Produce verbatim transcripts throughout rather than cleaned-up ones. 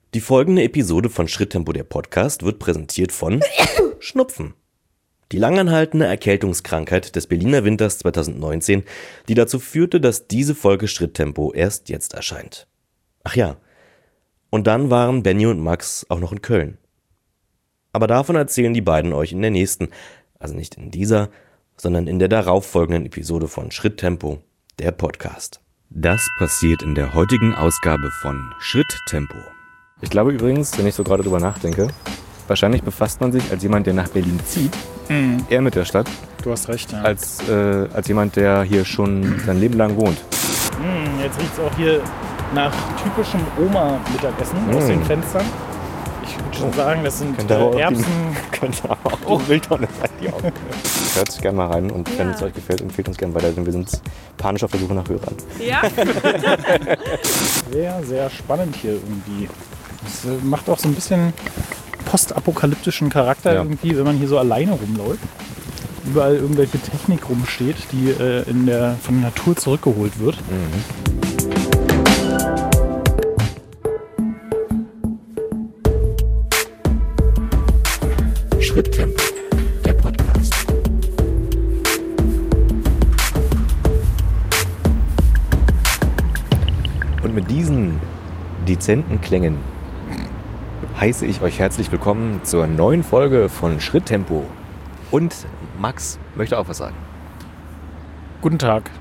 Die folgende Episode von Schritttempo, der Podcast, wird präsentiert von Schnupfen. Die langanhaltende Erkältungskrankheit des Berliner Winters zweitausendneunzehn, die dazu führte, dass diese Folge Schritttempo erst jetzt erscheint. Ach ja, und dann waren Benny und Max auch noch in Köln. Aber davon erzählen die beiden euch in der nächsten, also nicht in dieser, sondern in der darauffolgenden Episode von Schritttempo, der Podcast. Das passiert in der heutigen Ausgabe von Schritttempo. Ich glaube übrigens, wenn ich so gerade drüber nachdenke, wahrscheinlich befasst man sich als jemand, der nach Berlin zieht, mhm. eher mit der Stadt. Du hast recht, ja. Als, äh, als jemand, der hier schon sein Leben lang wohnt. Mhm, jetzt riecht es auch hier nach typischem Oma-Mittagessen mhm. aus den Fenstern. Ich würde schon sagen, das sind könnte äh, Erbsen. Die, könnte aber auch oh. die Wildtonne sein, die auch. Hört es gerne mal rein und ja. wenn es euch gefällt, empfehlt uns gerne weiter, denn wir sind panisch auf der Suche nach Hörern. Ja. Sehr, sehr spannend hier irgendwie. Es macht auch so ein bisschen postapokalyptischen Charakter ja. irgendwie, wenn man hier so alleine rumläuft. Überall irgendwelche Technik rumsteht, die äh, in der, von der Natur zurückgeholt wird. Mhm. Schritttempo, der Podcast. Und mit diesen dezenten Klängen heiße ich euch herzlich willkommen zur neuen Folge von Schritttempo. Und Max möchte auch was sagen. Guten Tag.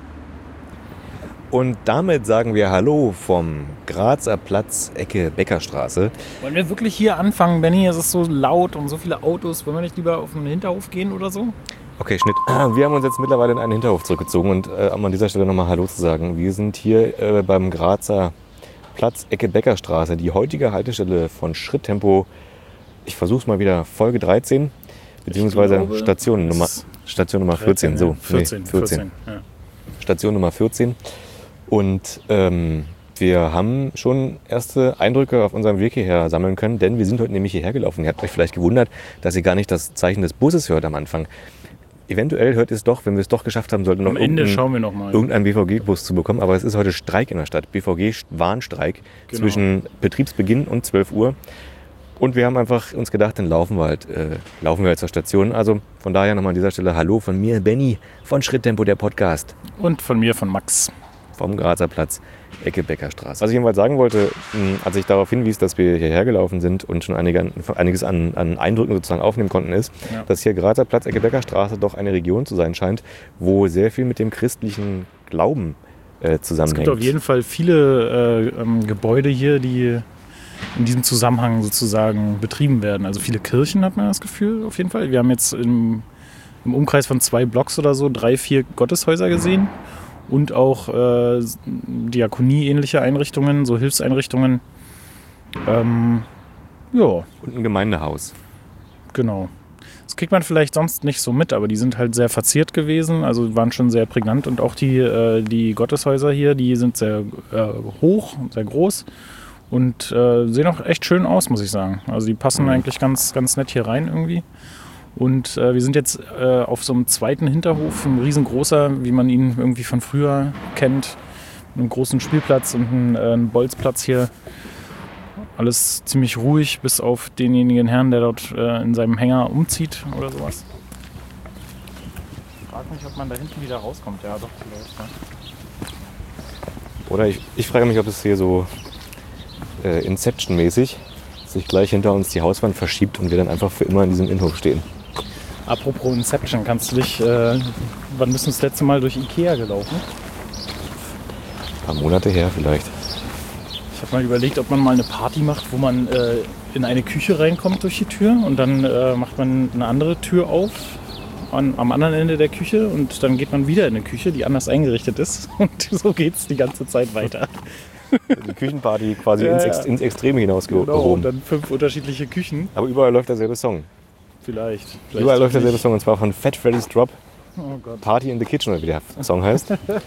Und damit sagen wir Hallo vom Grazer Platz, Ecke Beckerstraße. Wollen wir wirklich hier anfangen, Benny? Es ist so laut und so viele Autos. Wollen wir nicht lieber auf den Hinterhof gehen oder so? Okay, Schnitt. Wir haben uns jetzt mittlerweile in einen Hinterhof zurückgezogen und äh, um an dieser Stelle nochmal Hallo zu sagen. Wir sind hier äh, beim Grazer Platz, Ecke Beckerstraße, die heutige Haltestelle von Schritttempo. Ich versuch's mal wieder, Folge dreizehn, beziehungsweise glaube, Station, Nummer, Station Nummer vierzehn. So, vierzehn, nee, vierzehn. vierzehn ja. Station Nummer vierzehn. Und ähm, wir haben schon erste Eindrücke auf unserem Weg hierher sammeln können, denn wir sind heute nämlich hierher gelaufen. Ihr habt euch vielleicht gewundert, dass ihr gar nicht das Zeichen des Busses hört am Anfang. Eventuell hört ihr es doch, wenn wir es doch geschafft haben sollten, noch am Ende schauen wir noch mal. irgendeinen B V G-Bus zu bekommen. Aber es ist heute Streik in der Stadt, B V G-Warnstreik genau. zwischen Betriebsbeginn und zwölf Uhr. Und wir haben einfach uns gedacht, dann laufen wir halt, äh, laufen wir halt zur Station. Also von daher nochmal an dieser Stelle Hallo von mir, Benny, von Schritttempo, der Podcast. Und von mir, von Max. Vom Grazer Platz, Ecke Beckerstraße. Was ich jedenfalls sagen wollte, als ich darauf hinwies, dass wir hierher gelaufen sind und schon einige, einiges an, an Eindrücken sozusagen aufnehmen konnten, ist, ja. dass hier Grazer Platz, Ecke Beckerstraße doch eine Region zu sein scheint, wo sehr viel mit dem christlichen Glauben äh, zusammenhängt. Es gibt auf jeden Fall viele äh, ähm, Gebäude hier, die in diesem Zusammenhang sozusagen betrieben werden. Also viele Kirchen, hat man das Gefühl, auf jeden Fall. Wir haben jetzt im, im Umkreis von zwei Blocks oder so drei, vier Gotteshäuser gesehen. Und auch äh, Diakonie-ähnliche Einrichtungen, so Hilfseinrichtungen. Ähm, ja. Und ein Gemeindehaus. Genau. Das kriegt man vielleicht sonst nicht so mit, aber die sind halt sehr verziert gewesen, also waren schon sehr prägnant. Und auch die, äh, die Gotteshäuser hier, die sind sehr äh, hoch, sehr groß und äh, sehen auch echt schön aus, muss ich sagen. Also die passen mhm. eigentlich ganz, ganz nett hier rein irgendwie. Und äh, wir sind jetzt äh, auf so einem zweiten Hinterhof, ein riesengroßer, wie man ihn irgendwie von früher kennt. Einen großen Spielplatz und einen, äh, einen Bolzplatz hier. Alles ziemlich ruhig, bis auf denjenigen Herrn, der dort äh, in seinem Hänger umzieht oder sowas. Ich frage mich, ob man da hinten wieder rauskommt. Ja, doch, vielleicht. Ja. Oder ich, ich frage mich, ob es hier so äh, Inception-mäßig sich gleich hinter uns die Hauswand verschiebt und wir dann einfach für immer in diesem Innenhof stehen. Apropos Inception, kannst du dich, äh, wann bist du das letzte Mal durch Ikea gelaufen? Ein paar Monate her vielleicht. Ich habe mal überlegt, ob man mal eine Party macht, wo man äh, in eine Küche reinkommt durch die Tür und dann äh, macht man eine andere Tür auf an, am anderen Ende der Küche und dann geht man wieder in eine Küche, die anders eingerichtet ist und so geht es die ganze Zeit weiter. Die Küchenparty quasi ja, ins, Ex- ins Extreme hinausgehoben. Genau, und dann fünf unterschiedliche Küchen. Aber überall läuft derselbe Song. Vielleicht. Vielleicht überall läuft derselbe Song und zwar von Fat Freddy's Drop. Oh Gott. Party in the Kitchen, oder wie der Song heißt.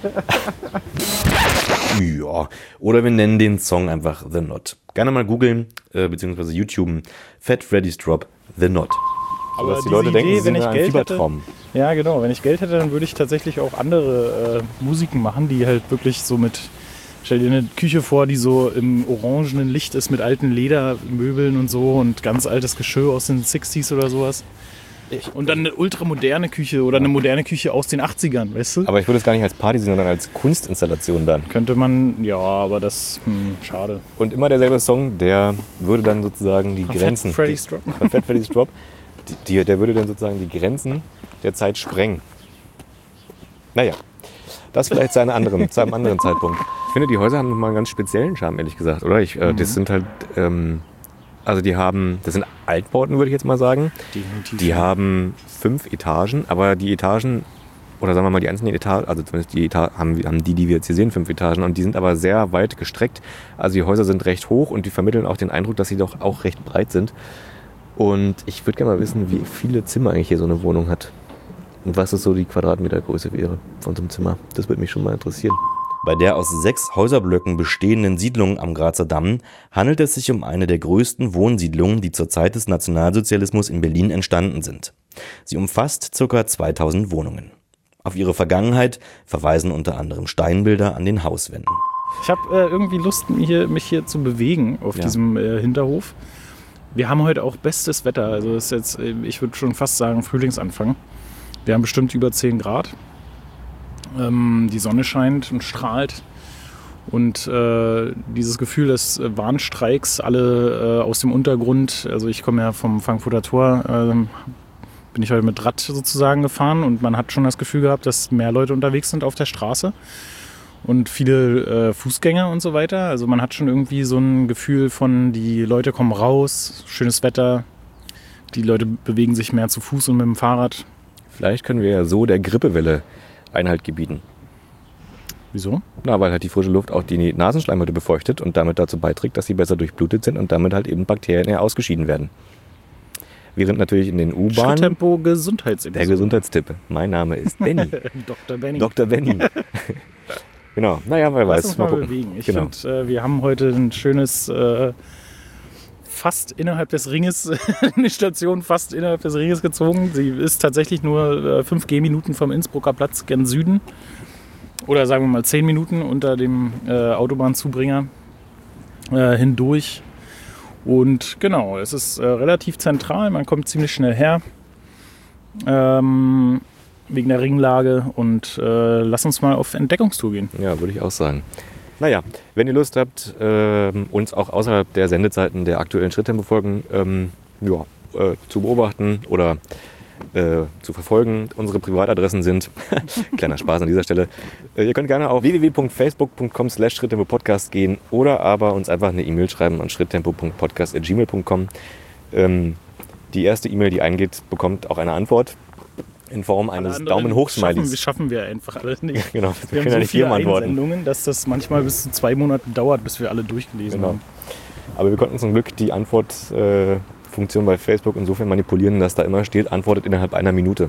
Ja, oder wir nennen den Song einfach The Knot. Gerne mal googeln, äh, beziehungsweise YouTuben. Fat Freddy's Drop, The Knot. Aber dass die Leute Idee, denken, sie sind wenn ich ein Geld Fiebertraum. Hätte, ja, genau. Wenn ich Geld hätte, dann würde ich tatsächlich auch andere äh, Musiken machen, die halt wirklich so mit Stell dir eine Küche vor, die so im orangenen Licht ist mit alten Ledermöbeln und so und ganz altes Geschirr aus den sechziger oder sowas. Und dann eine ultramoderne Küche oder eine moderne Küche aus den achtzigern, weißt du? Aber ich würde es gar nicht als Party sehen, sondern als Kunstinstallation dann. Könnte man, ja, aber das, hm, schade. Und immer derselbe Song, der würde dann sozusagen die Von Grenzen... Fat Freddy's Drop. Von Fat Freddy's Drop. Die, die, der würde dann sozusagen die Grenzen der Zeit sprengen. Naja, das vielleicht zu einem anderen, zu einem anderen Zeitpunkt. Ich finde, die Häuser haben nochmal einen ganz speziellen Charme, ehrlich gesagt, oder? Ich, äh, mhm. Das sind halt... Ähm, Also die haben, das sind Altbauten, würde ich jetzt mal sagen. Definitiv. Die haben fünf Etagen, aber die Etagen, oder sagen wir mal die einzelnen Etagen, also zumindest die Etagen, haben, haben die, die wir jetzt hier sehen, fünf Etagen. Und die sind aber sehr weit gestreckt. Also die Häuser sind recht hoch und die vermitteln auch den Eindruck, dass sie doch auch recht breit sind. Und ich würde gerne mal wissen, wie viele Zimmer eigentlich hier so eine Wohnung hat. Und was es so die Quadratmetergröße wäre von so einem Zimmer. Das würde mich schon mal interessieren. Bei der aus sechs Häuserblöcken bestehenden Siedlung am Grazer Damm handelt es sich um eine der größten Wohnsiedlungen, die zur Zeit des Nationalsozialismus in Berlin entstanden sind. Sie umfasst ca. zweitausend Wohnungen. Auf ihre Vergangenheit verweisen unter anderem Steinbilder an den Hauswänden. Ich habe äh, irgendwie Lust, mich hier, mich hier zu bewegen auf ja. diesem äh, Hinterhof. Wir haben heute auch bestes Wetter. Also ist jetzt, ich würde schon fast sagen, Frühlingsanfang. Wir haben bestimmt über zehn Grad. Ähm, die Sonne scheint und strahlt. Und äh, dieses Gefühl des äh, Warnstreiks, alle äh, aus dem Untergrund, also ich komme ja vom Frankfurter Tor, äh, bin ich heute mit Rad sozusagen gefahren und man hat schon das Gefühl gehabt, dass mehr Leute unterwegs sind auf der Straße und viele äh, Fußgänger und so weiter. Also man hat schon irgendwie so ein Gefühl von, die Leute kommen raus, schönes Wetter, die Leute bewegen sich mehr zu Fuß und mit dem Fahrrad. Vielleicht können wir ja so der Grippewelle Einhalt gebieten. Wieso? Na, weil halt die frische Luft auch die Nasenschleimhäute befeuchtet und damit dazu beiträgt, dass sie besser durchblutet sind und damit halt eben Bakterien eher ausgeschieden werden. Während natürlich in den U-Bahnen... Schritttempo Gesundheitsepisode. Der Gesundheitstipp. Mein Name ist Benny. Doktor Benny. Doktor Benny. Genau. Naja, wer weiß. Lass uns mal, mal bewegen. Ich genau. finde, äh, wir haben heute ein schönes... Äh, fast innerhalb des Ringes, eine Station fast innerhalb des Ringes gezogen. Sie ist tatsächlich nur äh, fünf Gehminuten vom Innsbrucker Platz gen Süden. Oder sagen wir mal zehn Minuten unter dem äh, Autobahnzubringer äh, hindurch. Und genau, es ist äh, relativ zentral, man kommt ziemlich schnell her. Ähm, wegen der Ringlage. Und äh, lass uns mal auf Entdeckungstour gehen. Ja, würde ich auch sagen. Naja, wenn ihr Lust habt, äh, uns auch außerhalb der Sendezeiten der aktuellen Schritttempo-Folgen ähm, ja, äh, zu beobachten oder äh, zu verfolgen, unsere Privatadressen sind, kleiner Spaß an dieser Stelle, äh, ihr könnt gerne auf w w w punkt facebook punkt com slash schritttempo-podcast gehen oder aber uns einfach eine E-Mail schreiben an schritttempo punkt podcast at gmail punkt com. Ähm, die erste E-Mail, die eingeht, bekommt auch eine Antwort. In Form eines Daumen-hoch-Smileys. Schaffen, schaffen wir einfach alle nicht. Genau, wir, wir haben können so ja nicht viele antworten. Einsendungen, dass das manchmal bis zu zwei Monaten dauert, bis wir alle durchgelesen genau. haben. Aber wir konnten zum Glück die Antwortfunktion äh, bei Facebook insofern manipulieren, dass da immer steht, antwortet innerhalb einer Minute.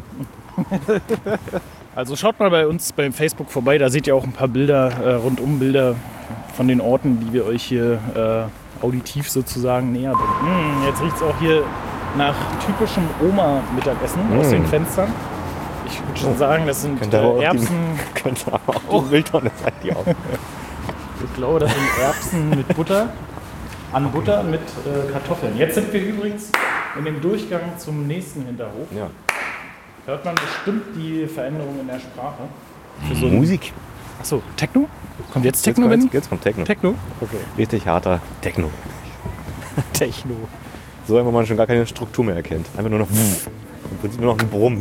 Also schaut mal bei uns beim Facebook vorbei, da seht ihr auch ein paar Bilder, äh, rundum-Bilder von den Orten, die wir euch hier äh, auditiv sozusagen näher bringen. Hm, jetzt riecht es auch hier nach typischem Oma-Mittagessen mm. aus den Fenstern. Ich würde schon sagen, das sind äh, Erbsen. Die, könnte aber auch oh. die Mülltonne sein, die auch. Ich glaube, das sind Erbsen mit Butter, an Butter mit äh, Kartoffeln. Jetzt sind wir übrigens in dem Durchgang zum nächsten Hinterhof. Ja. Hört man bestimmt die Veränderung in der Sprache. Für so Musik. Achso, Techno? Kommt jetzt Techno, jetzt, Benny? Jetzt, jetzt kommt Techno. Techno? Okay. Richtig harter Techno. Techno. So, wenn man schon gar keine Struktur mehr erkennt. Einfach nur noch im Prinzip nur noch ein Brummen.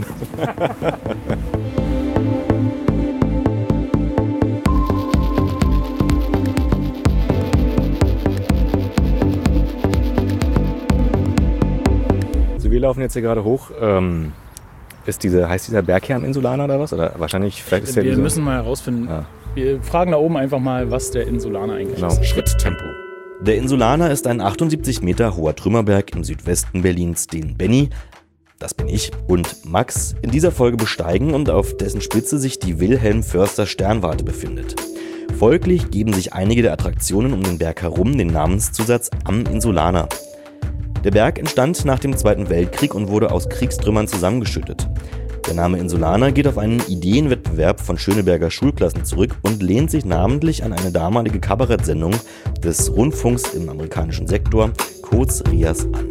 So, wir laufen jetzt hier gerade hoch. Ähm, ist diese, heißt dieser Berg hier am Insulaner oder was? Oder wahrscheinlich, vielleicht ist der Wir diese... müssen mal herausfinden. Ja. Wir fragen da oben einfach mal, was der Insulaner eigentlich genau. ist. Schritttempo. Der Insulaner ist ein achtundsiebzig Meter hoher Trümmerberg im Südwesten Berlins, den Benny, das bin ich, und Max in dieser Folge besteigen und auf dessen Spitze sich die Wilhelm-Förster-Sternwarte befindet. Folglich geben sich einige der Attraktionen um den Berg herum den Namenszusatz Am Insulaner. Der Berg entstand nach dem Zweiten Weltkrieg und wurde aus Kriegstrümmern zusammengeschüttet. Der Name Insulaner geht auf einen Ideenwettbewerb von Schöneberger Schulklassen zurück und lehnt sich namentlich an eine damalige Kabarettsendung des Rundfunks im amerikanischen Sektor, kurz RIAS, an.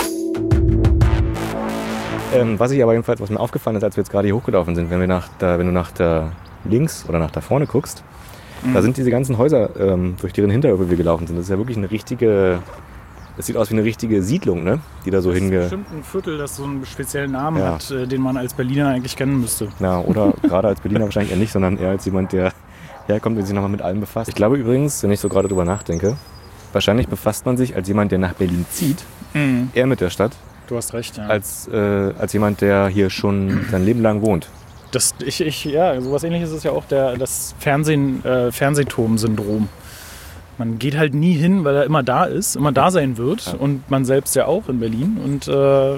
Ähm, was ich aber jedenfalls, was mir aufgefallen ist, als wir jetzt gerade hier hochgelaufen sind, wenn, wir nach da, wenn du nach da links oder nach da vorne guckst, mhm. da sind diese ganzen Häuser, ähm, durch deren Hinterhöfe wir gelaufen sind. Das ist ja wirklich eine richtige... Das sieht aus wie eine richtige Siedlung, ne? Die da so hinge... Das ist bestimmt ein Viertel, das so einen speziellen Namen ja. hat, den man als Berliner eigentlich kennen müsste. Ja, oder gerade als Berliner wahrscheinlich eher nicht, sondern eher als jemand, der herkommt und sich nochmal mit allem befasst. Ich glaube übrigens, wenn ich so gerade drüber nachdenke, wahrscheinlich befasst man sich als jemand, der nach Berlin zieht, mhm. eher mit der Stadt. Du hast recht, ja. Als, äh, als jemand, der hier schon sein Leben lang wohnt. Das, ich, ich, ja, sowas Ähnliches ist ja auch der, das Fernsehen, äh, Fernsehturm-Syndrom. Man geht halt nie hin, weil er immer da ist, immer da sein wird. Ja. Und man selbst ja auch in Berlin. Und äh,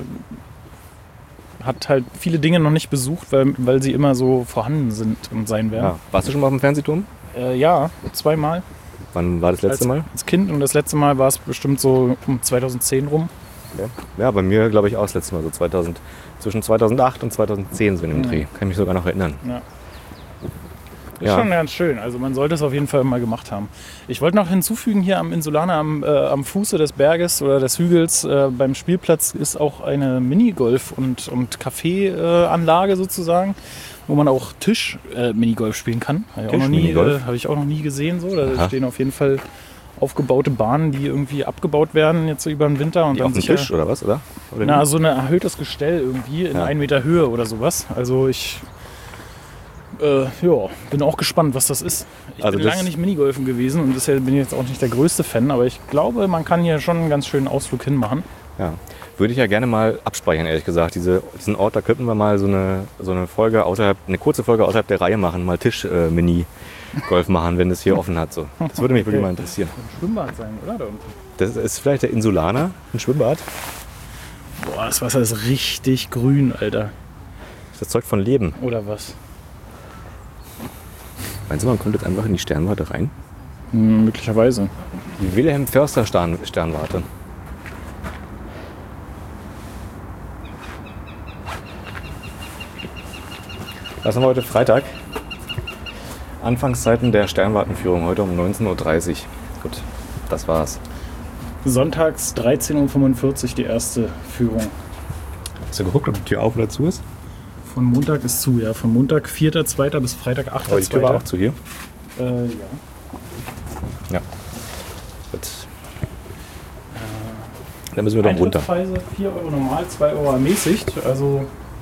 hat halt viele Dinge noch nicht besucht, weil, weil sie immer so vorhanden sind und sein werden. Ja. Warst du schon mal auf dem Fernsehturm? Äh, ja, zweimal. Wann war das letzte als, Mal? Als Kind, und das letzte Mal war es bestimmt so um zweitausendzehn rum. Ja, ja, bei mir glaube ich auch das letzte Mal, so zweitausend, zwischen zweitausendacht und zweitauszehn so in dem ja. Dreh. Kann ich mich sogar noch erinnern. Ja. Ist ja. schon ganz schön. Also man sollte es auf jeden Fall mal gemacht haben. Ich wollte noch hinzufügen, hier am Insulaner, am, äh, am Fuße des Berges oder des Hügels äh, beim Spielplatz ist auch eine Minigolf- und, und Café-Anlage äh, sozusagen, wo man auch Tisch-Minigolf äh, spielen kann. Habe ich, auch noch nie, äh, hab ich auch noch nie gesehen. So. Da Aha. stehen auf jeden Fall aufgebaute Bahnen, die irgendwie abgebaut werden jetzt so über den Winter. Und die dann auf dem Tisch oder was? Oder? oder na, so ein erhöhtes Gestell irgendwie in ja. einen Meter Höhe oder sowas. Also ich... Äh, ja, bin auch gespannt, was das ist. Ich also bin lange nicht Minigolfen gewesen und deshalb bin ich jetzt auch nicht der größte Fan, aber ich glaube, man kann hier schon einen ganz schönen Ausflug hinmachen. Ja, würde ich ja gerne mal abspeichern, ehrlich gesagt. Diese, diesen Ort, da könnten wir mal so eine, so eine Folge außerhalb, eine kurze Folge außerhalb der Reihe machen, mal Tisch-Mini-Golf äh, machen, wenn das hier offen hat. So. Das würde mich okay. wirklich mal interessieren. Ein Schwimmbad sein, oder? Da unten. Das ist vielleicht der Insulaner, ein Schwimmbad. Boah, das Wasser ist richtig grün, Alter. Das zeugt von Leben. Oder was? Meinst du, man kommt jetzt einfach in die Sternwarte rein? Hm, möglicherweise. Die Wilhelm-Förster-Sternwarte. Was haben wir heute? Freitag. Anfangszeiten der Sternwartenführung heute um neunzehn Uhr dreißig. Gut, das war's. Sonntags dreizehn Uhr fünfundvierzig die erste Führung. Hast du geguckt, ob die Tür auf oder zu ist? Von Montag ist zu, ja. Von Montag vierter zweiter bis Freitag achter zweiter Aber die Tür war auch zu hier? Äh, ja. Ja. Gut. Äh, Dann müssen wir doch runter. Preise vier Euro normal, zwei Euro ermäßigt. Also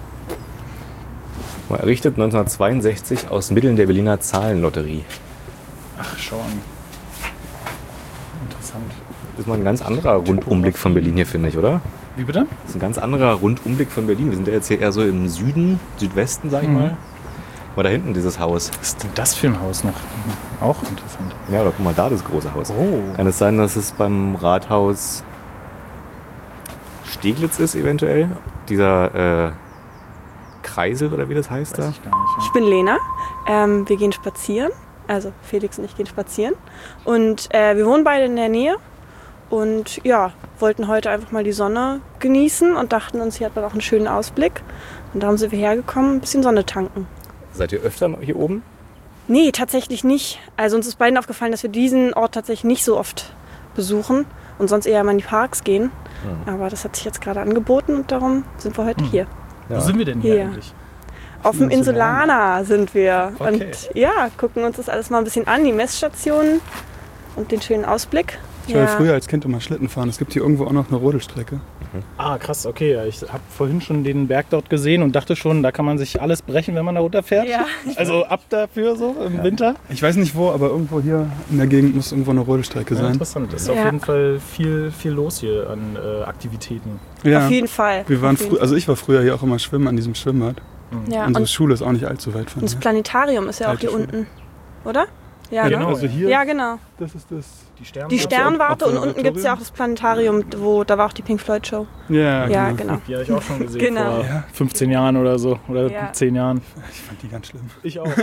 errichtet neunzehnhundertzweiundsechzig aus Mitteln der Berliner Zahlenlotterie. Ach, schon. Interessant. Das ist mal ein ganz anderer Rundumblick von Berlin hier, finde ich, oder? Wie bitte? Das ist ein ganz anderer Rundumblick von Berlin. Wir sind ja jetzt hier eher so im Süden, Südwesten, sag ich mhm. mal. Aber da hinten dieses Haus. Was ist denn das für ein Haus noch? Auch interessant. Ja, aber guck mal da, das große Haus. Oh. Kann es sein, dass es beim Rathaus Steglitz ist eventuell? Dieser äh, Kreisel oder wie das heißt Weiß da? Ich, gar nicht, ja. Ich bin Lena. Ähm, wir gehen spazieren. Also Felix und ich gehen spazieren. Und äh, wir wohnen beide in der Nähe. Und ja, wollten heute einfach mal die Sonne genießen und dachten uns, hier hat man auch einen schönen Ausblick. Und darum sind wir hergekommen, ein bisschen Sonne tanken. Seid ihr öfter hier oben? Nee, tatsächlich nicht. Also uns ist beiden aufgefallen, dass wir diesen Ort tatsächlich nicht so oft besuchen und sonst eher mal in die Parks gehen. Mhm. Aber das hat sich jetzt gerade angeboten und darum sind wir heute mhm. hier. Ja. Wo sind wir denn hier, hier eigentlich? Auf dem Insulaner sind wir. Okay. Und ja, gucken uns das alles mal ein bisschen an, die Messstationen und den schönen Ausblick. Ich ja. war früher als Kind immer Schlitten fahren. Es gibt hier irgendwo auch noch eine Rodelstrecke. Mhm. Ah, krass, okay. Ich habe vorhin schon den Berg dort gesehen und dachte schon, da kann man sich alles brechen, wenn man da runterfährt. Ja. Also ab dafür so im ja. Winter. Ich weiß nicht wo, aber irgendwo hier in der Gegend muss irgendwo eine Rodelstrecke sein. Ja, interessant. Es ist ja. auf jeden Fall viel, viel los hier an äh, Aktivitäten. Ja. Auf jeden Fall. Wir waren frü- also ich war früher hier auch immer schwimmen an diesem Schwimmbad. Ja. Unsere und Schule ist auch nicht allzu weit von Und das hier. Planetarium ist ja auch Alte hier Schule. unten, oder? Ja, Genau, Also ja. hier, ja genau. das ist das. Die Sterne. Die Sternwarte und unten gibt es ja auch das Planetarium, wo da war auch die Pink Floyd Show. Ja, Ja, genau. genau. Die habe ich auch schon gesehen Genau. vor Ja. fünfzehn Jahren oder so. Oder Ja. zehn Jahren. Ich fand die ganz schlimm. Ich auch.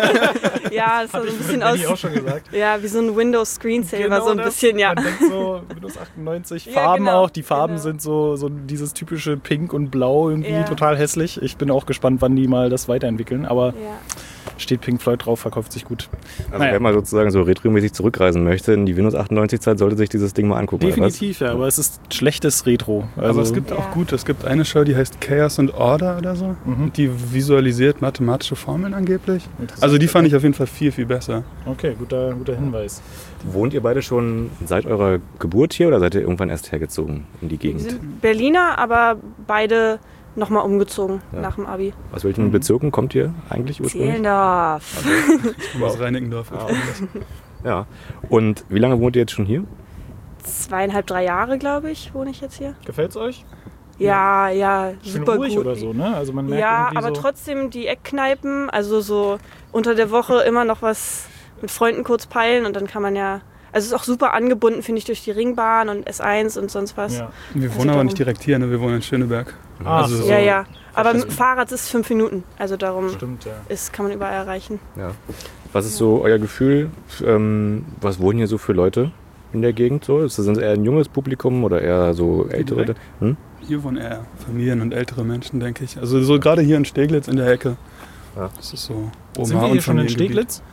Ja, das war so ein bisschen aus. auch schon gesagt. Ja, wie so ein Windows Screensaver, so ein das. bisschen, ja. Man denkt so, Windows achtundneunzig, Ja, Farben genau, auch. Die Farben genau. sind so, so dieses typische Pink und Blau irgendwie Ja. total hässlich. Ich bin auch gespannt, wann die mal das weiterentwickeln. Aber Ja. steht Pink Floyd drauf, verkauft sich gut. Also Naja. wer mal sozusagen so retromäßig zurückreisen möchte in die Windows achtundneunzig-Zeit, sollte sich dieses Ding mal angucken. Definitiv, ja. Aber es ist schlechtes Retro. Also, Aber es gibt Ja. auch gut, es gibt eine Show, die heißt Chaos and Order oder so. Mhm. Die visualisiert mathematische Formeln angeblich. Interessant. Also die fand ich auf jeden Fall viel, viel besser. Okay, guter, guter Hinweis. Was? Wohnt ihr beide schon seit eurer Geburt hier oder seid ihr irgendwann erst hergezogen in die Wir Gegend? sind Berliner, aber beide nochmal umgezogen Ja. nach dem Abi. Aus welchen Bezirken kommt ihr eigentlich ursprünglich? Zehlendorf. Ich komme aus Reinickendorf. Ah, Ja. Und wie lange wohnt ihr jetzt schon hier? Zweieinhalb, drei Jahre, glaube ich, wohne ich jetzt hier. Gefällt's euch? Ja, ja, Schön super ruhig gut. oder so, ne? Also man merkt Ja, irgendwie aber so, trotzdem die Eckkneipen, also so unter der Woche immer noch was mit Freunden kurz peilen und dann kann man ja, also es ist auch super angebunden, finde ich, durch die Ringbahn und S eins und sonst was. Ja. Wir Also wohnen aber darum. nicht direkt hier, ne? Wir wohnen in Schöneberg. Ah, Also so. so- Ja, ja. Aber mit Verstehe. dem Fahrrad ist es fünf Minuten, also darum Stimmt, ja. ist, kann man überall erreichen. Ja. Was ist so euer Gefühl? Ähm, was wohnen hier so für Leute in der Gegend? So? Ist das sind eher ein junges Publikum oder eher so ältere? direkt? Hm? Hier wohnen eher Familien und ältere Menschen, denke ich. Also so gerade hier in Steglitz in der Ecke. Ja. Das ist so Sind Oma- wir und hier schon in Familiengebiet. Steglitz?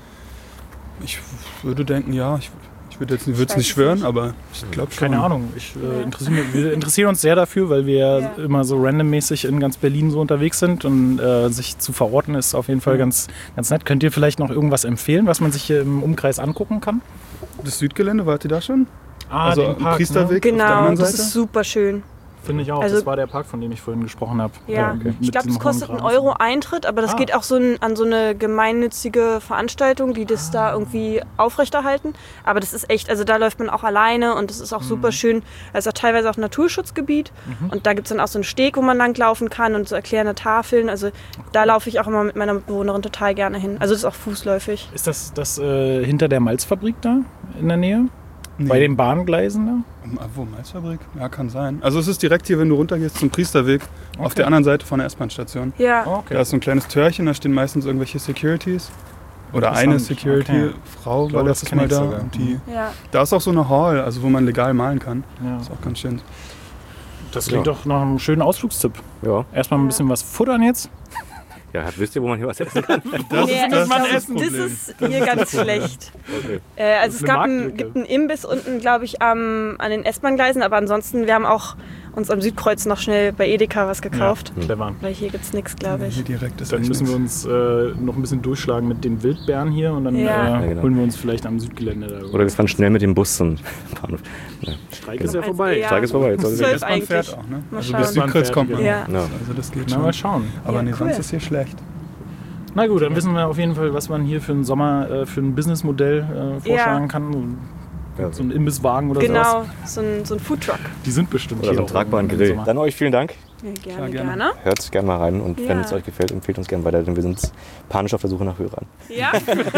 Ich würde denken, ja. Ich, ich würde jetzt würde es weiß nicht es schwören, nicht. aber ich glaube schon. Keine Ahnung. Ich, äh, Ja. interessiere mich, wir interessieren uns sehr dafür, weil wir Ja. immer so randommäßig in ganz Berlin so unterwegs sind und äh, sich zu verorten ist auf jeden Fall Ja. ganz, ganz nett. Könnt ihr vielleicht noch irgendwas empfehlen, was man sich hier im Umkreis angucken kann? Das Südgelände, wart ihr da schon? Ah, also den am Park, Priesterweg auf der Genau, anderen das Seite? ist super schön. Ne? Finde ich auch. Also- das war der Park, von dem ich vorhin gesprochen habe. Ja, okay. ich Mit glaube, diesem das kostet hohen einen Rasen. Euro Eintritt, aber das Ah. geht auch so ein, an so eine gemeinnützige Veranstaltung, die das da irgendwie aufrechterhalten. Aber das ist echt, also da läuft man auch alleine und das ist auch Mhm. super schön. Es ist auch teilweise auch ein Naturschutzgebiet und da gibt es dann auch so einen Steg, wo man langlaufen kann und so erklärende Tafeln. Also da laufe ich auch immer mit meiner Bewohnerin total gerne hin. Also das ist auch fußläufig. Ist das, das äh, hinter der Malzfabrik da in der Nähe? Nee. Bei den Bahngleisen da? Um, wo, Malzfabrik? Ja, kann sein. Also es ist direkt hier, wenn du runtergehst zum Priesterweg, auf Okay. der anderen Seite von der S-Bahn-Station. Ja, Oh, okay. Da ist so ein kleines Türchen, da stehen meistens irgendwelche Securities. Oder eine Interessant, Security-Frau Ich war glaube, das letztes kenn Mal ich da. sogar. Und die, ja. da ist auch so eine Hall, also wo man legal malen kann. Ja. Ist auch ganz schön. Das klingt Ja. doch nach einem schönen Ausflugstipp. Ja. Erstmal ein bisschen was futtern jetzt. Ja, wisst ihr, wo man hier was essen kann? Das Nee, ist ich das, glaub, das, das, Problem. ist hier ganz schlecht. Okay. Äh, also Das es ist gab eine ein, Marktlücke. gibt einen Imbiss unten, glaube ich, am, an den S-Bahn-Gleisen, aber ansonsten, wir haben auch uns am Südkreuz noch schnell bei Edeka was gekauft. Ja, clever. Weil hier gibt es nichts, glaube ich. Hier direkt ist Dann echt müssen wir nichts. uns äh, noch ein bisschen durchschlagen mit den Wildbären hier und dann Ja. äh, Ja, genau. holen wir uns vielleicht am Südgelände da. Oder wir fahren schnell mit dem Bus zum Bahnhof. Streik ist ja Als- vorbei. ja. Streik ist vorbei. Jetzt soll Zwölf ich- S-Bahn fährt eigentlich. auch, ne? Mal Also schauen. bis Südkreuz kommt man. Ja. Ja. Also das geht Na, schon. mal schauen. Aber Ja, nee, cool. sonst ist hier schlecht. Na gut, dann wissen wir auf jeden Fall, was man hier für einen Sommer, äh, für ein Businessmodell äh, vorschlagen Ja. kann. Ja. So ein Imbisswagen oder sowas. Genau, so ein, so ein Foodtruck. Die sind bestimmt Oder hier so einen auch tragbaren im Grill. Sommer. Dann euch vielen Dank. Ja, gerne, Klar, gerne. gerne. Hört gerne mal rein und wenn Ja. es euch gefällt, empfehlt uns gerne weiter, denn wir sind panisch auf der Suche nach Hörern. Ja,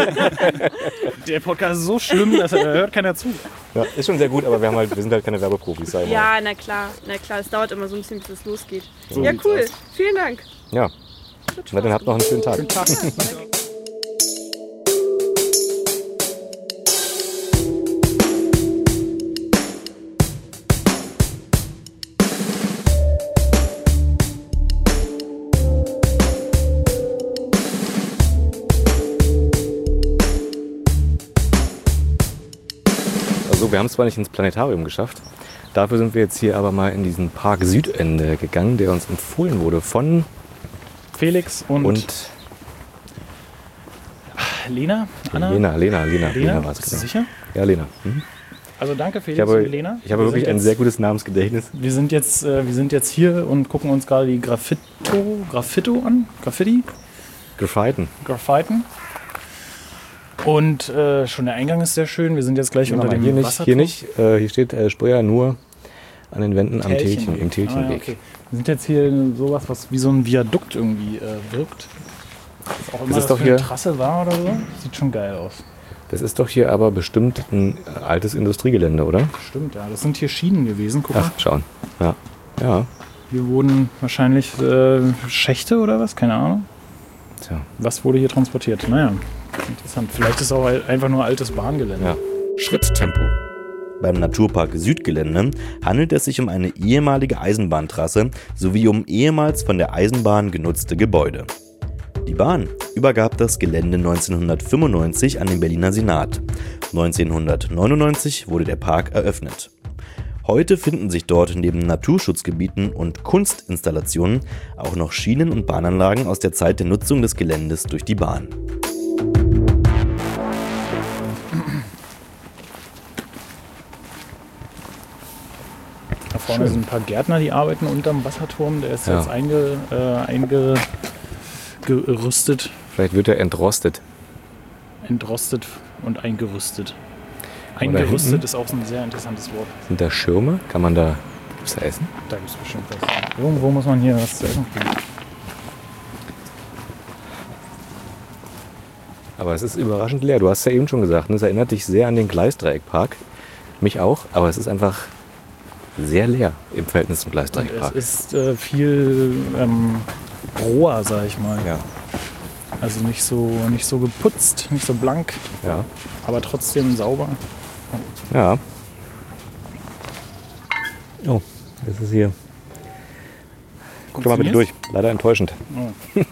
Der Podcast ist so schlimm, dass da hört keiner zu. Ja, ist schon sehr gut, aber wir, haben halt, wir sind halt keine Werbeprofis. Sei mal. ja, na klar, na klar. Es dauert immer so ein bisschen, bis es losgeht. So Ja, sieht's cool. aus. Vielen Dank. Ja. Na, dann habt noch einen schönen Tag. Also wir haben es zwar nicht ins Planetarium geschafft, dafür sind wir jetzt hier aber mal in diesen Park Südende gegangen, der uns empfohlen wurde von Felix und, und Lena? Anna? Lena, Lena, Lena, Lena, Lena war es bist du genau. sicher? Ja, Lena. Mhm. Also danke Felix Ich habe, und Lena. ich habe Wir wirklich sind ein jetzt- sehr gutes Namensgedächtnis. Wir sind jetzt, äh, wir sind jetzt hier und gucken uns gerade die Graffito, Graffito an. Graffiti? Graffiten. Graffiten. Und äh, schon der Eingang ist sehr schön. Wir sind jetzt gleich unter dem hier nicht, Wasserturm. hier nicht. Äh, hier steht äh, Spreuer nur an den Wänden am Telchen, im Telchenweg. Ah, ja, okay. Wir sind jetzt hier in sowas, was wie so ein Viadukt irgendwie äh, wirkt. Was auch immer ist das doch für eine hier- Trasse war oder so. Sieht schon geil aus. Das ist doch hier aber bestimmt ein altes Industriegelände, oder? Stimmt, ja. Das sind hier Schienen gewesen. Guck mal. Ach, schauen. Ja. Ja. Hier wurden wahrscheinlich äh, Schächte oder was? Keine Ahnung. Tja. Was wurde hier transportiert? Naja, interessant. Vielleicht ist es auch einfach nur altes Bahngelände. Ja. Schritttempo. Beim Naturpark Südgelände handelt es sich um eine ehemalige Eisenbahntrasse sowie um ehemals von der Eisenbahn genutzte Gebäude. Die Bahn übergab das Gelände neunzehnhundertfünfundneunzig an den Berliner Senat. neunzehnhundertneunundneunzig wurde der Park eröffnet. Heute finden sich dort neben Naturschutzgebieten und Kunstinstallationen auch noch Schienen- und Bahnanlagen aus der Zeit der Nutzung des Geländes durch die Bahn. Da vorne Schön. sind ein paar Gärtner, die arbeiten unterm Wasserturm. Der ist Ja. jetzt einge, äh, eingerüstet, Vielleicht wird er entrostet. entrostet und eingerüstet. Oder Eingerüstet hinten? ist auch so ein sehr interessantes Wort. Sind da Schirme? Kann man da, gibt's da Essen? Da gibt es bestimmt was. Irgendwo muss man hier was zu essen kriegen. Aber es ist überraschend leer. Du hast ja eben schon gesagt, ne? Es erinnert dich sehr an den Gleisdreieckpark. Mich auch, aber es ist einfach sehr leer im Verhältnis zum Und Gleisdreieckpark. es ist äh, viel ähm, roher, sag ich mal. Ja, Also nicht so, nicht so geputzt, nicht so blank, ja, aber trotzdem sauber. ja. Oh, das ist hier. Guck doch mal bitte durch. Leider enttäuschend. Oh.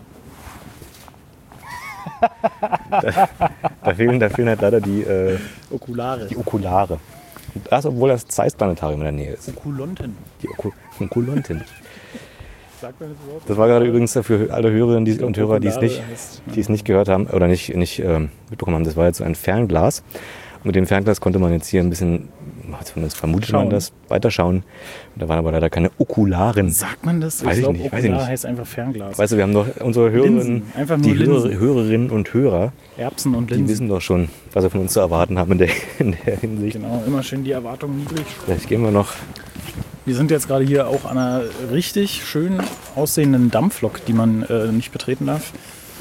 da, da, fehlen, da fehlen halt leider die, äh, Okulare. die Okulare. Das, obwohl das Zeiss-Planetarium in der Nähe ist. Okulonten. Die Oku Okulontin. Sagt man das überhaupt? Das war gerade übrigens für alle Hörerinnen die, und Hörer, die es nicht, heißt, die es nicht gehört haben oder nicht, nicht ähm, mitbekommen haben. Das war jetzt so ein Fernglas. Und mit dem Fernglas konnte man jetzt hier ein bisschen, zumindest vermutet Schauen. man das, weiterschauen. Und da waren aber leider keine Okularen. Sagt man das? Weiß ich glaub, nicht, weiß ich Okular nicht. heißt einfach Fernglas. Weißt du, wir haben doch unsere Hörerinnen, Linsen. Einfach nur die Linsen. Hörer, Hörerinnen und Hörer, Erbsen und die Linsen. wissen doch schon, was sie von uns zu erwarten haben in der, in der Hinsicht. Genau, immer schön die Erwartungen niedrig. Vielleicht gehen wir noch. Wir sind jetzt gerade hier auch an einer richtig schön aussehenden Dampflok, die man äh, nicht betreten darf.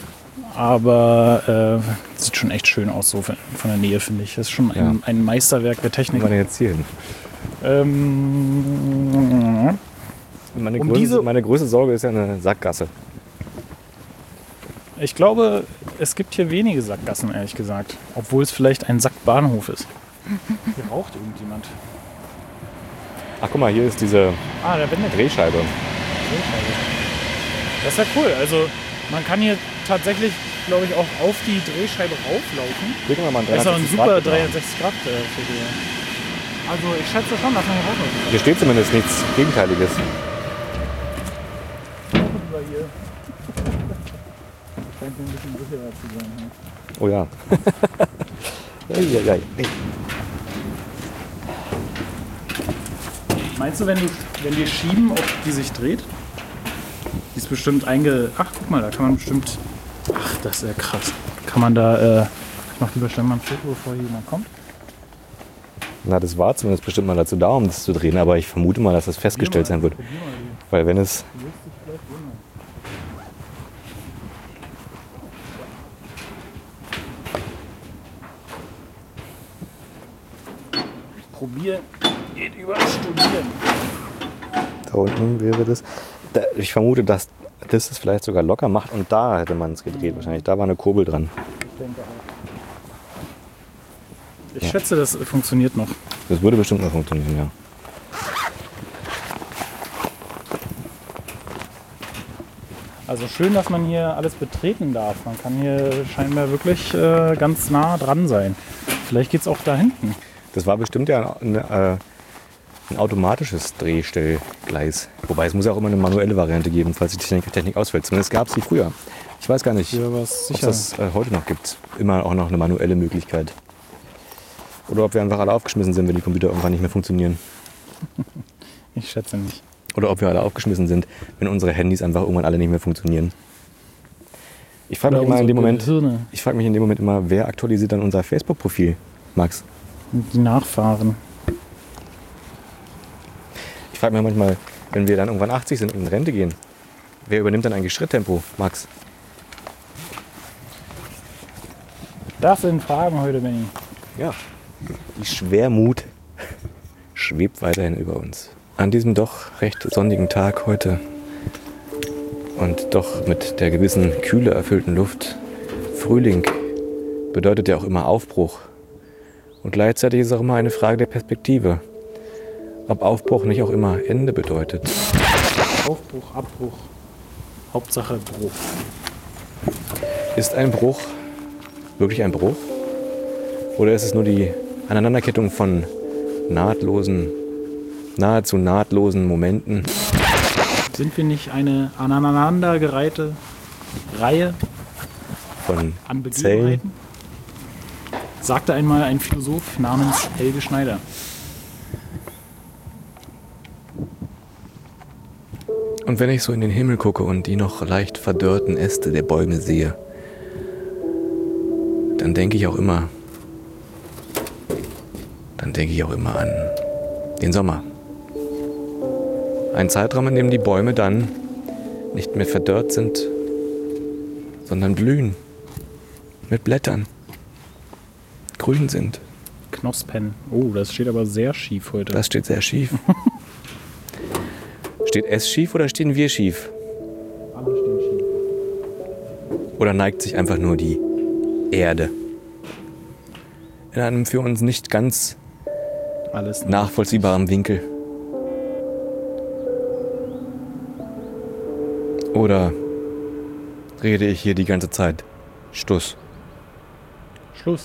Aber äh, sieht schon echt schön aus, so von von der Nähe, finde ich. Das ist schon ein, Ja. ein Meisterwerk der Technik. Wo wir jetzt hier hin? Ähm, Meine, Um größte, diese- meine größte Sorge ist ja eine Sackgasse. ich glaube, es gibt hier wenige Sackgassen, ehrlich gesagt. Obwohl es vielleicht ein Sackbahnhof ist. Hier raucht irgendjemand. Ach guck mal, hier ist diese Ah, der wendet. Drehscheibe. Das ist ja cool. Also man kann hier tatsächlich, glaube ich, auch auf die Drehscheibe rauflaufen. Klicken wir mal Das ist auch ein dreihundertsechzig super Grad machen. dreihundertsechzig Grad äh, für die. Also ich schätze schon, dass man hier raufläuft. Hier steht zumindest nichts Gegenteiliges. Lieber hier. Scheint mir ein bisschen sicherer zu sein. Ja. Oh ja. Eieiei. Meinst du, wenn, du, wenn wir schieben, ob die sich dreht? Die ist bestimmt einge... Ach, guck mal, da kann man bestimmt... Ach, das ist ja krass. Kann man da... Äh, ich mach lieber schnell mal ein Foto, bevor hier jemand kommt. Na, das war zumindest bestimmt mal dazu da, um das zu drehen, aber ich vermute mal, dass das festgestellt sein wird. Probier mal die. Weil wenn es... Die löst sich vielleicht wundern. Probieren geht über Studieren. Da unten wäre das... Da, ich vermute, dass das es vielleicht sogar locker macht und da hätte man es gedreht wahrscheinlich. Da war eine Kurbel dran. Ich denke auch. Ich schätze, das funktioniert noch. Das würde bestimmt noch funktionieren, ja. Also schön, dass man hier alles betreten darf. Man kann hier scheinbar wirklich äh, ganz nah dran sein. Vielleicht geht es auch da hinten. Das war bestimmt ja ein, äh, ein automatisches Drehstellgleis. Wobei es muss ja auch immer eine manuelle Variante geben, falls die Technik, Technik ausfällt. Zumindest gab es die früher. Ich weiß gar nicht, Hier was ob es sicher. das äh, heute noch gibt. Immer auch noch eine manuelle Möglichkeit. Oder ob wir einfach alle aufgeschmissen sind, wenn die Computer irgendwann nicht mehr funktionieren. Ich schätze nicht. Oder ob wir alle aufgeschmissen sind, wenn unsere Handys einfach irgendwann alle nicht mehr funktionieren. Ich frage mich, immer in dem Moment- Hirne, ich frage mich in dem Moment immer, wer aktualisiert dann unser Facebook-Profil, Max? die Nachfahren. Ich frage mich manchmal, wenn wir dann irgendwann achtzig sind und in Rente gehen, wer übernimmt dann eigentlich Schritttempo, Max? Das sind Fragen heute, Benni. Ja, die Schwermut schwebt weiterhin über uns. An diesem doch recht sonnigen Tag heute und doch mit der gewissen Kühle erfüllten Luft. Frühling bedeutet ja auch immer Aufbruch. Und gleichzeitig ist es auch immer eine Frage der Perspektive. Ob Aufbruch nicht auch immer Ende bedeutet. Aufbruch, Abbruch, Hauptsache Bruch. Ist ein Bruch wirklich ein Bruch? Oder ist es nur die Aneinanderkettung von nahtlosen, nahezu nahtlosen Momenten? Sind wir nicht eine aneinandergereihte Reihe Von an Zellen? Begebenheiten? Sagte einmal ein Philosoph namens Helge Schneider. Und wenn ich so in den Himmel gucke und die noch leicht verdörrten Äste der Bäume sehe, dann denke ich auch immer, dann denke ich auch immer an den Sommer. Ein Zeitraum, in dem die Bäume dann nicht mehr verdörrt sind, sondern blühen, mit Blättern, grün sind. Knospen. Oh, das steht aber sehr schief heute. Das steht sehr schief. Steht es schief oder stehen wir schief? Alle stehen schief. Oder neigt sich einfach nur die Erde in einem für uns nicht ganz Alles nachvollziehbaren Winkel? Oder rede ich hier die ganze Zeit Stuss? Schluss.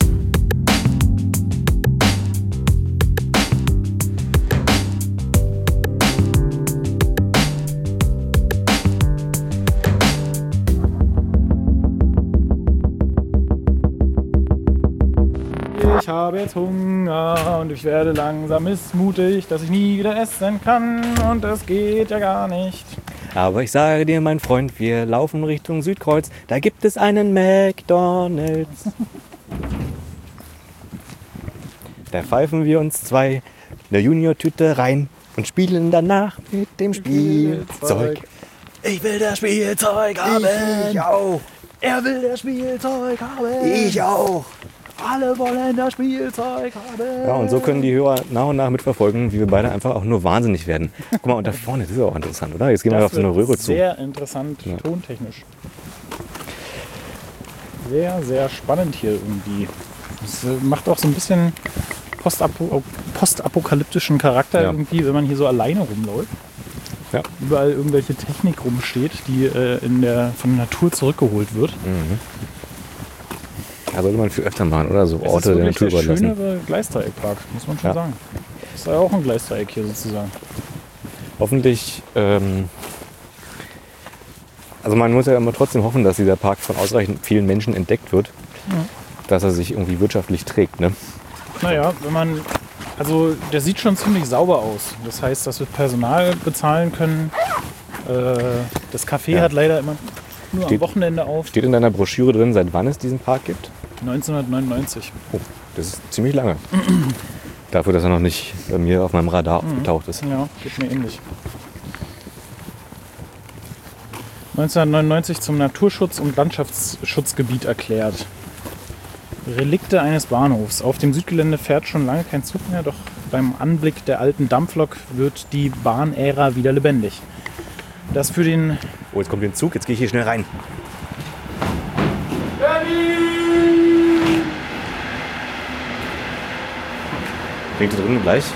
Ich habe jetzt Hunger und ich werde langsam missmutig, dass ich nie wieder essen kann und das geht ja gar nicht. Aber ich sage dir, mein Freund, wir laufen Richtung Südkreuz, da gibt es einen McDonald's. Da pfeifen wir uns zwei eine Junior-Tüte rein und spielen danach mit dem Spielzeug. Ich will das Spielzeug haben. Ich auch. Er will das Spielzeug haben. Ich auch. Alle wollen das Spielzeug haben. Ja, und so können die Hörer nach und nach mitverfolgen, wie wir beide einfach auch nur wahnsinnig werden. Guck mal, und da vorne, das ist auch interessant, oder? Jetzt gehen wir Das auf so eine wird Röhre zu. Sehr interessant, Ja. tontechnisch. Sehr, sehr spannend hier irgendwie. Es äh, macht auch so ein bisschen postapo postapokalyptischen Charakter Ja. irgendwie, wenn man hier so alleine rumläuft. Ja. Überall irgendwelche Technik rumsteht, die äh, in der, von der Natur zurückgeholt wird. Mhm. Da sollte man viel öfter machen, oder? So Es ist Orte der wirklich Natur der überlassen. schönere Gleisdreieckpark, muss man schon Ja. sagen. Das ist ja auch ein Gleisdreieck hier sozusagen. Hoffentlich, ähm, also man muss ja immer trotzdem hoffen, dass dieser Park von ausreichend vielen Menschen entdeckt wird, Ja. dass er sich irgendwie wirtschaftlich trägt, ne? Naja, wenn man, also der sieht schon ziemlich sauber aus. Das heißt, dass wir Personal bezahlen können. Äh, das Café Ja. hat leider immer nur Steht- am Wochenende auf. Steht in deiner Broschüre drin, seit wann es diesen Park gibt? neunzehnhundertneunundneunzig. Oh, das ist ziemlich lange. Dafür, dass er noch nicht bei mir auf meinem Radar Mhm. aufgetaucht ist. Ja, geht mir ähnlich. neunzehnhundertneunundneunzig zum Naturschutz- und Landschaftsschutzgebiet erklärt. Relikte eines Bahnhofs. Auf dem Südgelände fährt schon lange kein Zug mehr, doch beim Anblick der alten Dampflok wird die Bahnära wieder lebendig. Das für den Oh, jetzt kommt ein Zug, jetzt gehe ich hier schnell rein. Klingt da drinnen gleich?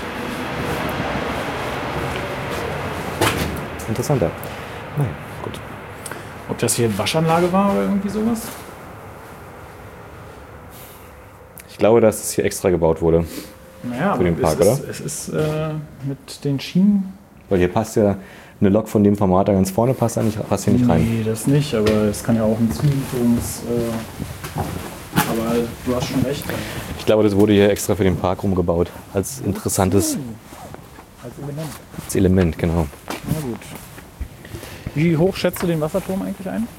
Interessanter. Naja, gut. Ob das hier Waschanlage war oder irgendwie sowas? Ich glaube, dass es hier extra gebaut wurde. Naja, Für den aber Park, es ist, oder? es ist äh, mit den Schienen. Weil hier passt ja eine Lok von dem Format da ganz vorne, passt da nicht, passt hier nicht rein. Nee, das nicht, aber es kann ja auch ein Zulieferungs. Äh, aber du hast schon recht. Ich glaube, das wurde hier extra für den Park rumgebaut. Als interessantes Als Element. als Element, genau. Na gut. Wie hoch schätzt du den Wasserturm eigentlich ein?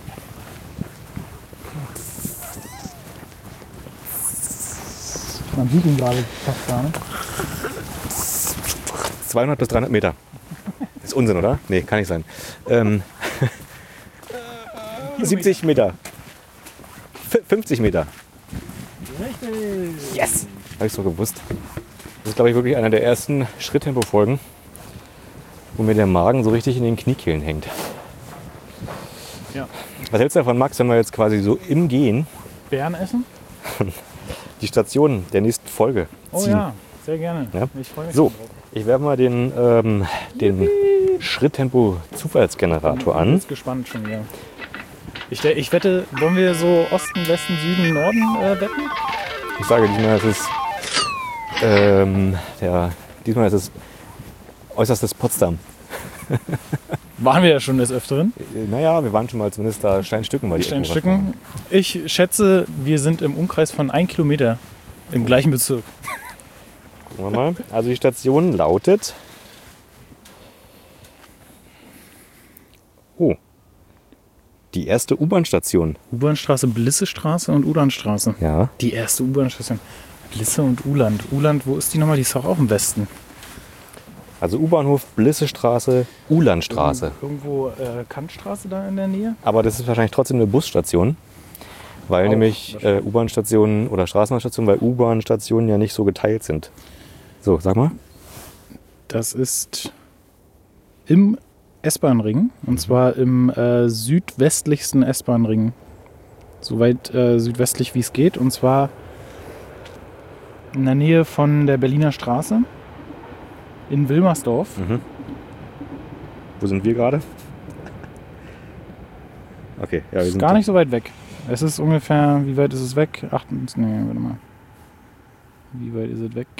Man sieht ihn gerade fast gar nicht. zweihundert bis dreihundert Meter. Ist Unsinn, oder? Nee, kann nicht sein. Ähm, siebzig Meter. F- fünfzig Meter. Richtig. Yes! Habe ich so gewusst. Das ist, glaube ich, wirklich einer der ersten Schritttempo-Folgen, wo mir der Magen so richtig in den Kniekehlen hängt. Ja. Was hältst du davon, Max, wenn wir jetzt quasi so im Gehen Beeren essen? die Station der nächsten Folge Oh ziehen? ja, sehr gerne. Ja? Ich freue mich So, schon drauf. ich werfe mal den, ähm, den Schritttempo-Zufallsgenerator Ich an. bin gespannt schon wieder. Ich, ich wette, wollen wir so Osten, Westen, Süden, Norden äh, wetten? Ich sage diesmal, ist es ähm, der, diesmal ist es äußerstes Potsdam. Waren wir ja schon des Öfteren. Äh, Naja, wir waren schon mal zumindest da Steinstücken. War die Ecke, was Steinstücken. Ich schätze, wir sind im Umkreis von ein Kilometer im gleichen Bezirk. Gucken wir mal. Also die Station lautet. Oh. Die erste U-Bahn-Station. U-Bahn-Straße, Blissestraße und Ulandstraße. Ja. Die erste U-Bahn-Station. Blisse und Uland. Uland, wo ist die nochmal? Die ist doch auch im Westen. Also U-Bahnhof, Blissestraße, Ulandstraße. Irgendwo äh, Kantstraße da in der Nähe? Aber das ist wahrscheinlich trotzdem eine Busstation. Weil Auch, nämlich äh, U-Bahn-Stationen oder Straßenbahnstationen, weil U-Bahn-Stationen ja nicht so geteilt sind. So, sag mal. Das ist im S-Bahn-Ring. Und zwar im äh, südwestlichsten S-Bahn-Ring. Soweit äh, südwestlich wie es geht. Und zwar in der Nähe von der Berliner Straße. In Wilmersdorf. Mhm. Wo sind wir gerade? Okay, ja, wir Ist sind gar nicht so weit weg. Es ist ungefähr, wie weit ist es weg? Acht, nee, warte mal. Wie weit ist es weg?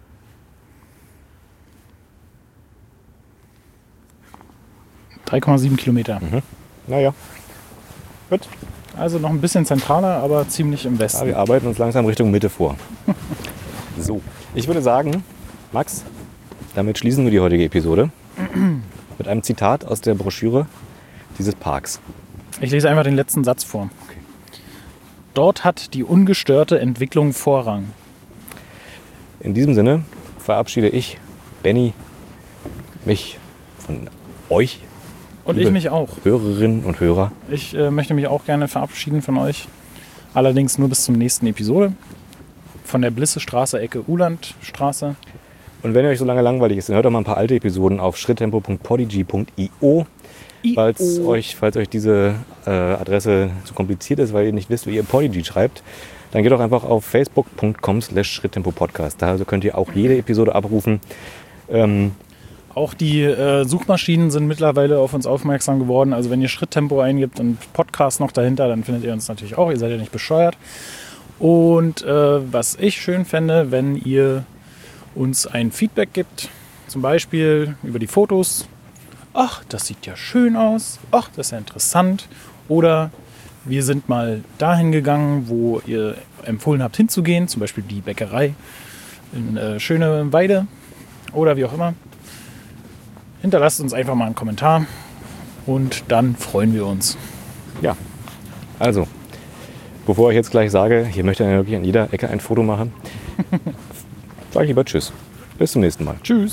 drei Komma sieben Kilometer. Mhm. Naja. Gut. Also noch ein bisschen zentraler, aber ziemlich im Ja, Westen. wir arbeiten uns langsam Richtung Mitte vor. So, ich würde sagen, Max, damit schließen wir die heutige Episode mit einem Zitat aus der Broschüre dieses Parks. Ich lese einfach den letzten Satz vor. Dort hat die ungestörte Entwicklung Vorrang. In diesem Sinne verabschiede ich, Benny, mich von euch, Und Liebe ich mich auch. Hörerinnen und Hörer. Ich äh, möchte mich auch gerne verabschieden von euch. Allerdings nur bis zum nächsten Episode. Von der Blissestraße, Ecke Ulandstraße. Und wenn ihr euch so lange langweilig ist, dann hört doch mal ein paar alte Episoden auf schritttempo punkt podigy punkt io. Falls euch, falls euch diese äh, Adresse zu kompliziert ist, weil ihr nicht wisst, wie ihr Podigy schreibt, dann geht doch einfach auf facebook punkt com slash schritttempo podcast. Da also könnt ihr auch jede Episode abrufen. Ähm, Auch die äh, Suchmaschinen sind mittlerweile auf uns aufmerksam geworden. Also wenn ihr Schritttempo eingibt und Podcast noch dahinter, dann findet ihr uns natürlich auch. Ihr seid ja nicht bescheuert. Und äh, was ich schön fände, wenn ihr uns ein Feedback gibt, zum Beispiel über die Fotos. Ach, das sieht ja schön aus. Ach, das ist ja interessant. Oder wir sind mal dahin gegangen, wo ihr empfohlen habt hinzugehen, zum Beispiel die Bäckerei in äh, Schöneweide oder wie auch immer. Hinterlasst uns einfach mal einen Kommentar und dann freuen wir uns. ja, also, bevor ich jetzt gleich sage, hier möchte ich wirklich an jeder Ecke ein Foto machen, sage ich lieber Tschüss. Bis zum nächsten Mal. Tschüss.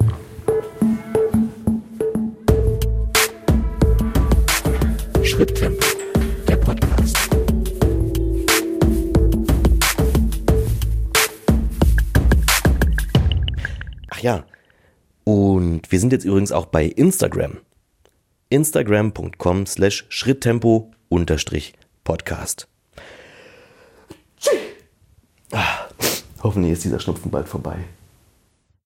Schritttempo, der Podcast. Ach ja, und wir sind jetzt übrigens auch bei Instagram. instagram punkt com slash schritttempo unterstrich podcast. Ah, hoffentlich ist dieser Schnupfen bald vorbei.